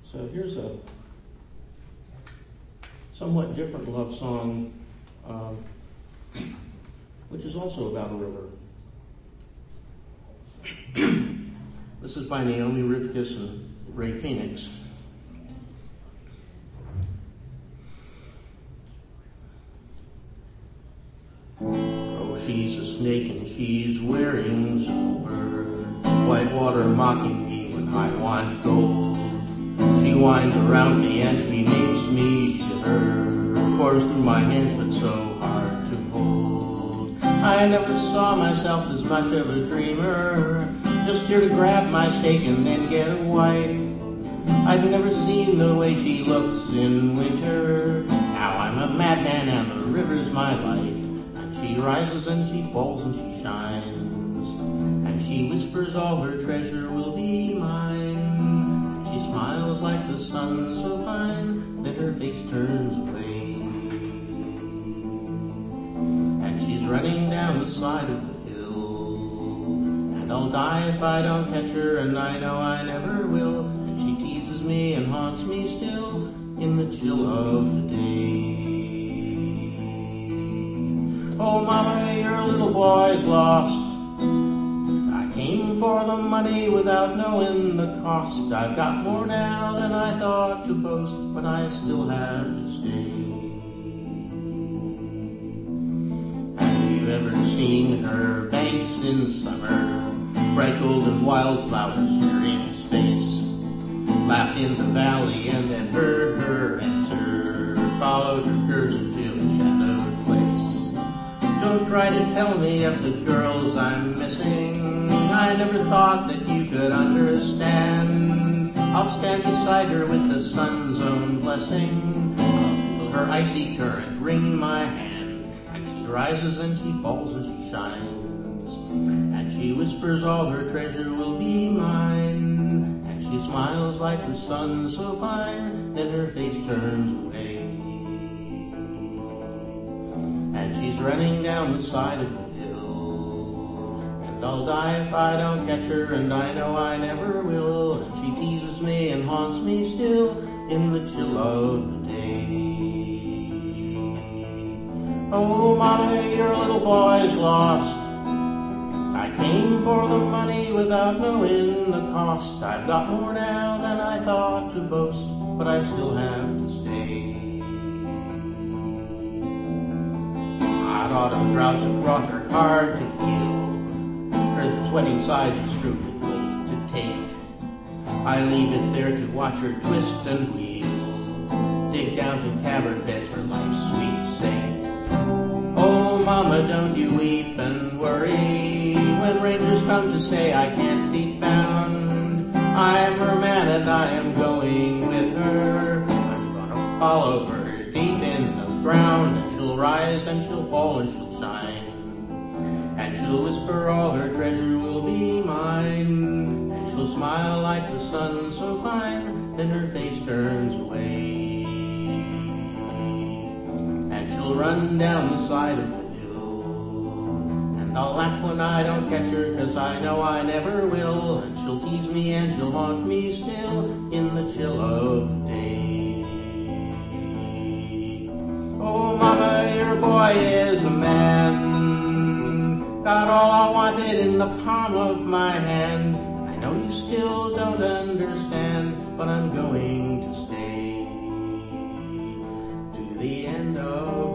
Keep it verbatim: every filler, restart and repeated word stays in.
So here's a somewhat different love song, um, which is also about a river. This is by Naomi Rivkis and Ray Phoenix. Oh, she's a snake and she's wearing silver, white water mocking me when I want gold. She winds around me and she makes me shiver, pours through my hands but so hard to hold. I never saw myself as much of a dreamer, just here to grab my steak and then get a wife. I've never seen the way she looks in winter. Now I'm a madman and the river's my life. And she rises and she falls and she shines, and she whispers all her treasure will be mine. And she smiles like the sun so fine, then her face turns away. And she's running down the side of the hill, and I'll die if I don't catch her, and I know I never will. And she teases me and haunts me still in the chill of the day. Oh, mama, your little boy's lost. I came for the money without knowing the cost. I've got more now than I thought to boast, but I still have to stay. Have you ever seen her banks in summer, bright golden wildflowers sharing space? Laughed in the valley and then heard her answer, followed her curves into a shadowed place. Don't try to tell me of the girls I'm missing, I never thought that you could understand. I'll stand beside her with the sun's own blessing, I'll feel her icy current wring my hand. And she rises and she falls and she shines, and she whispers all her treasure will be mine. And she smiles like the sun so fine, then her face turns away. And she's running down the side of the hill, and I'll die if I don't catch her, and I know I never will. And she teases me and haunts me still in the chill of the day. Oh, mama, your little boy's lost. I came for the money without knowing the cost. I've got more now than I thought to boast, but I still have to stay. Hot autumn droughts have brought her hard to heal, her sweating sides are screwed with weight to take. I leave it there to watch her twist and wheel, dig down to cavern beds for life's sweet sake. Oh, mama, don't you weep and worry when rangers come to say I can't be found. I am her man and I am going with her. I'm gonna follow her deep in the ground, and she'll rise and she'll fall and she'll shine, and she'll whisper all her treasure will be mine. And she'll smile like the sun so fine, then her face turns away. And she'll run down the side of the and I'll laugh when I don't catch her, 'cause I know I never will. And she'll tease me and she'll haunt me still in the chill of the day. Oh, mama, your boy is a man, got all I wanted in the palm of my hand. I know you still don't understand, but I'm going to stay to the end of